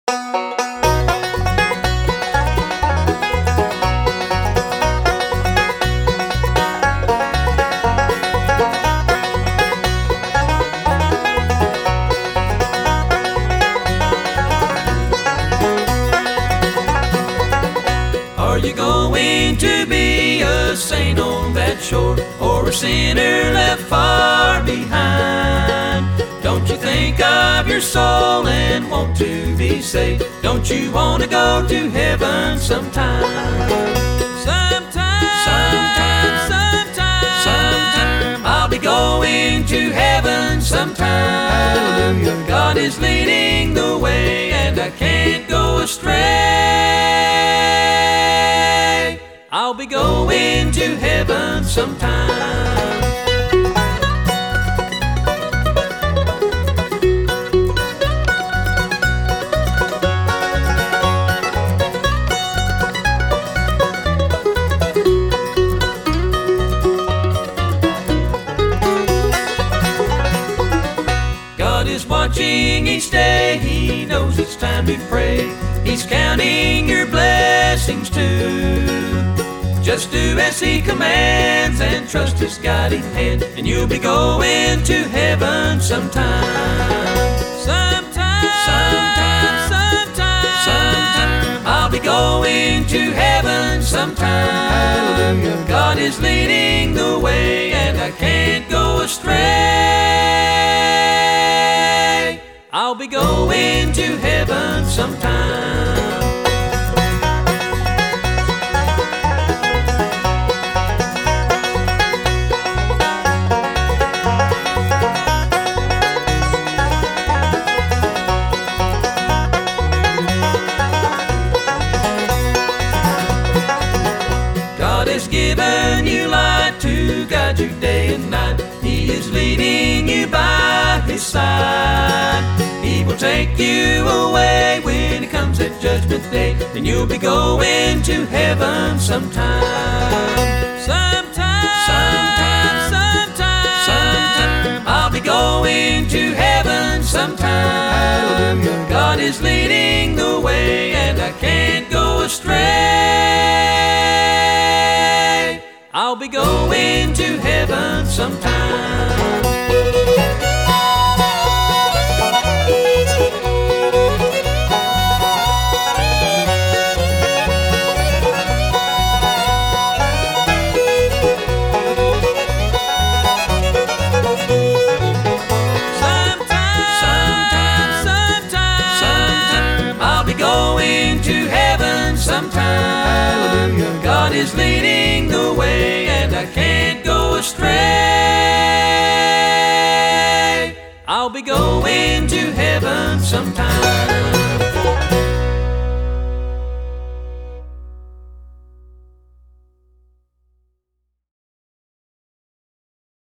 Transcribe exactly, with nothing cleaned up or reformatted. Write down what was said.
Are you going to be a saint on that shore, or a sinner left far behind? Don't you think of your soul and want to be saved? Don't you want to go to heaven sometime? Sometime, sometime, sometime, sometime I'll be going to heaven sometime. Hallelujah. God is leading the way and I can't go astray. I'll be going to heaven sometime. God is watching each day, He knows it's time to pray. He's counting your blessings too. Just do as He commands and trust His guiding hand, and you'll be going to heaven sometime. Sometime, sometime, sometime, sometime I'll be going to heaven sometime. Hallelujah. God is leading the way and I can't go astray. I'll be going to heaven sometime. God has given you light to guide you day and night. He is leading you by His side. He will take you away when it comes that judgment day, and you'll be going to heaven sometime. Sometime, sometime, sometime, sometime I'll be going to heaven sometime. Hallelujah. God is leading the way and I can't go astray. I'll be going to heaven sometime. Sometime, sometime, sometime, sometime I'll be going to heaven sometime. Hallelujah. God is leading the way and I can't go astray. I'll be going to heaven sometime.